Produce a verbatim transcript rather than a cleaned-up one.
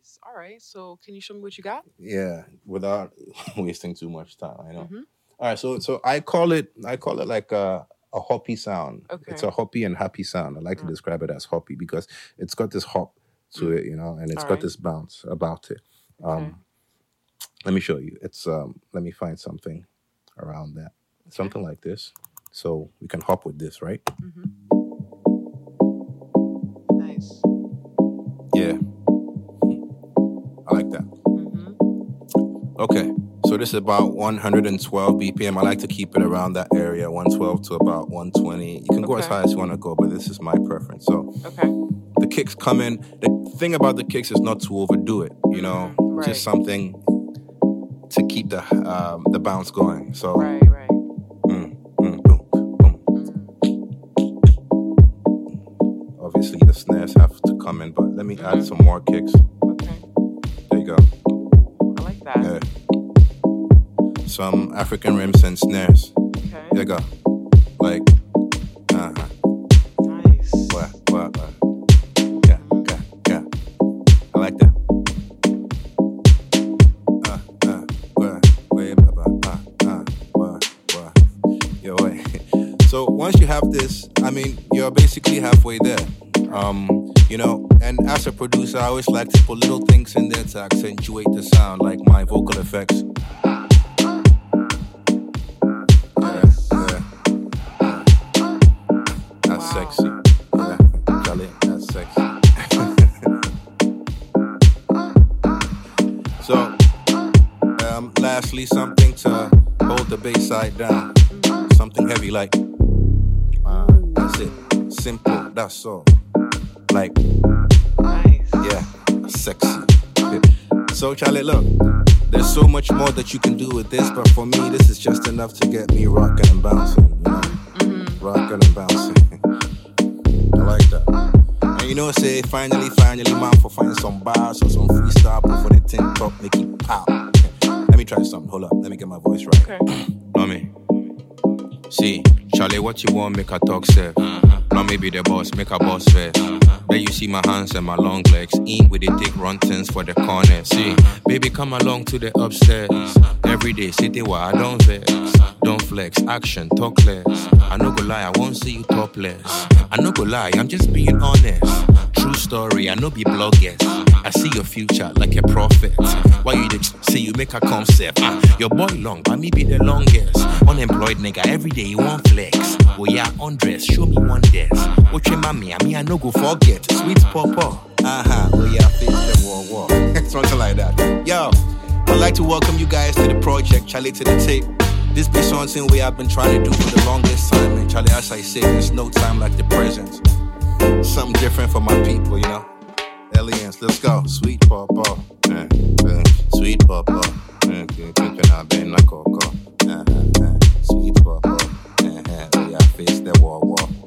Nice. All right. So can you show me what you got? Yeah, without wasting too much time. I know. Mm-hmm. All right, so so I call it I call it like a a hoppy sound. Okay. It's a hoppy and happy sound. I like to Mm. describe it as hoppy because it's got this hop to Mm. it, you know, and it's All got right. this bounce about it. Okay. Um, let me show you. It's um, let me find something around that, something like this, so we can hop with this, right? Mm-hmm. Nice. Yeah, I like that. Mm-hmm. Okay, so this is about one hundred twelve B P M. I like to keep it around that area, one twelve to about one twenty. You can go as Okay. high as you want to go, but this is my preference. So Okay. the kicks come in. The thing about the kicks is not to overdo it, you know, Mhm, right. just something to keep the um, the bounce going. So, Right, right. mm, mm, boom, boom. Mm. Obviously the snares have to come in, but let me add Mhm. some more kicks. Okay. There you go. I like that. Yeah. Some African rims and snares. Okay. There you go. Like, uh huh. Nice. What, what, what? Yeah, yeah, yeah. I like that. Uh, uh, what, wait, blah, blah, uh, uh, what, what. Yo, wait. So once you have this, I mean, you're basically halfway there. Um, you know, and as a producer, I always like to put little things in there to accentuate the sound, like my vocal effects. Yeah, yeah. That's Wow. sexy. Yeah, Charlie, that's sexy. So, um, lastly, something to hold the bass side down. Something heavy like, uh, that's it. Simple, that's all. Like, Nice. yeah, sexy. Yeah. So, Charlie, look, there's so much more that you can do with this, but for me, this is just enough to get me rocking and bouncing, you know? Mm-hmm. Rocking and bouncing. I like that. And you know, say, finally, finally, man, for finding some bars or some freestyle for the tin top, make it pop. Let me try something. Hold up. Let me get my voice right. Okay. Know me? See, Charlie, what you want, make a talk, sir. Now maybe the boss, make a boss first. There you see my hands and my long legs. In with the thick run things for the corner. See, baby, come along to the upstairs. Every day, city where I don't vex. Don't flex, action, talk less. I no go lie, I won't see you topless. I no go lie, I'm just being honest. True story, I no be bloggers. I see your future like a prophet. Why you did see you make a concept? Uh, your boy long, but me be the longest. Unemployed nigga, every day you want flex. Oh yeah, undress, show me one desk. What you mommy, I mean I no go forget. Sweet pawpaw. Uh-huh, oh yeah, face the war war. Something like that. Yo, I'd like to welcome you guys to the project, Charlie to the tape. This be something we have been trying to do for the longest time. And Charlie, as I say, there's no time like the present. Something different for my people, you know. Aliens, let's go. Sweet pawpaw. Uh, uh, sweet pawpaw. Uh, Sweet pawpaw. Uh, uh, we are face the war war.